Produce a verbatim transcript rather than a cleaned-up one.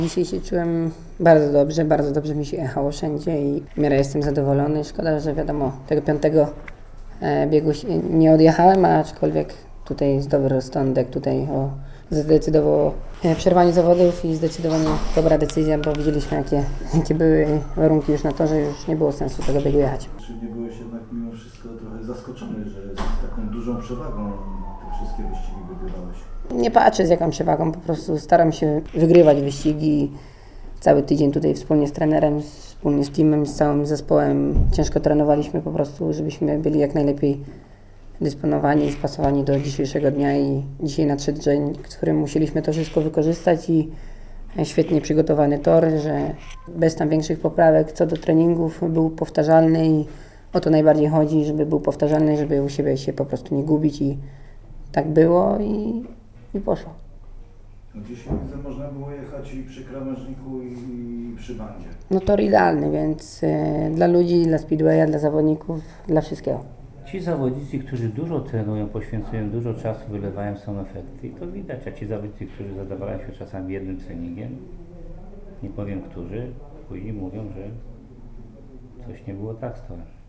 Dzisiaj się czułem bardzo dobrze, bardzo dobrze mi się jechało wszędzie i w miarę jestem zadowolony. Szkoda, że wiadomo, tego piątego biegu się nie odjechałem, aczkolwiek tutaj jest dobry rozsądek, tutaj o, zdecydował o przerwaniu zawodów i zdecydowanie dobra decyzja, bo widzieliśmy jakie, jakie były warunki już na torze, już nie było sensu tego biegu jechać. Czy nie byłeś jednak mimo wszystko trochę zaskoczony, że z taką dużą przewagą te wszystkie wyścigi wygrywałeś? Nie patrzę z jaką przewagą, po prostu staram się wygrywać wyścigi. Cały tydzień tutaj wspólnie z trenerem, wspólnie z teamem, z całym zespołem ciężko trenowaliśmy po prostu, żebyśmy byli jak najlepiej dysponowani i spasowani do dzisiejszego dnia i dzisiaj nadszedł dzień, w którym musieliśmy to wszystko wykorzystać i świetnie przygotowany tor, że bez tam większych poprawek co do treningów był powtarzalny i o to najbardziej chodzi, żeby był powtarzalny, żeby u siebie się po prostu nie gubić i tak było i, i poszło. No dzisiaj widzę, można było jechać i przy krawężniku i przy bandzie. No tor idealny, więc y, dla ludzi, dla speedwaya, dla zawodników, dla wszystkiego. Ci zawodnicy, którzy dużo trenują, poświęcują dużo czasu, wylewają są efekty i to widać, a ci zawodnicy, którzy zadawalają się czasami jednym treningiem, nie powiem którzy, później mówią, że coś nie było tak z torem.